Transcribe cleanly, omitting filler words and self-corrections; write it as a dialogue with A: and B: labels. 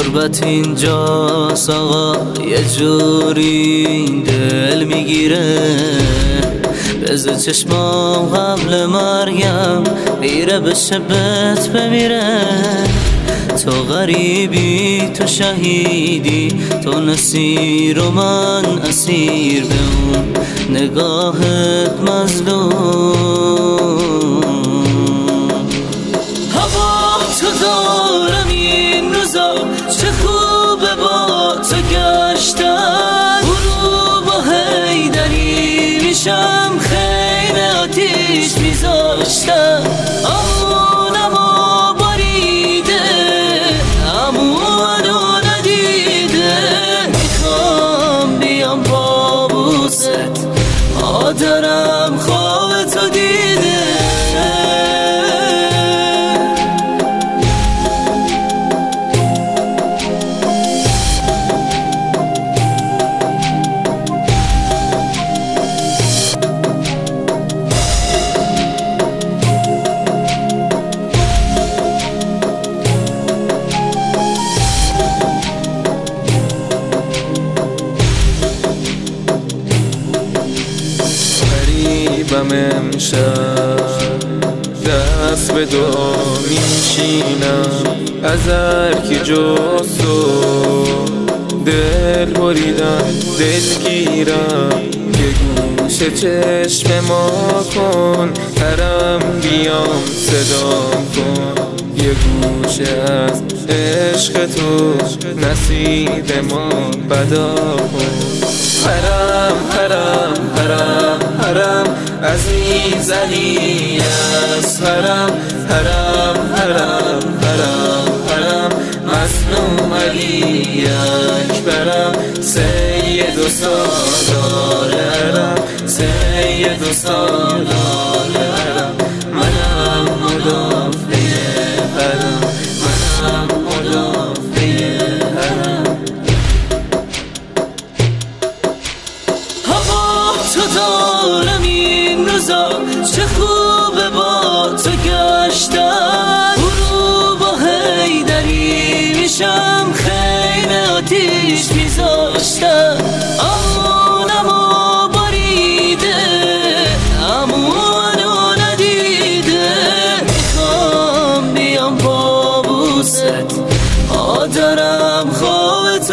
A: غربت اینجاست آقا، یه جوری دل میگیره. بزه چشمام قبل مرگم میره به شبت بمیره. تو غریبی تو شهیدی، تو نسیر و من اسیر، به اون نگاهت مظلوم. هوا تو دارم این روزا، چه خوبه با تو گشتن. غروب و حیدری میشم، خیلی آتیش میذاشتم. آمونم و باریده، امونو ندیده. میخوام بیام با بوست، مادرم خواب تو دیده.
B: غریبم امشب، دست به دعا میشینم. از هرکی جز تو دل بریدم، دلگیرم. یه گوشه چشم ما کن، حرم بیام صدام کن. یه گوشه از عشق تو نصیب ما بدا کن. حرم حرم حرم حرم عزیز علی است. حرم حرم حرم حرم حرم مظلوم علی اکبرم. سید و سالار حرم، سید و سالار حرم. منم مدافع حرم، منم مدافع حرم.
A: تو دارم این روزا، چه خوبه با تو گشتن. غروب و حیدری میشم، خیلی آتیش میذاشتم. آمونم و باریده، امونو ندیده. میخوام بیام با بوست، مادرم خواب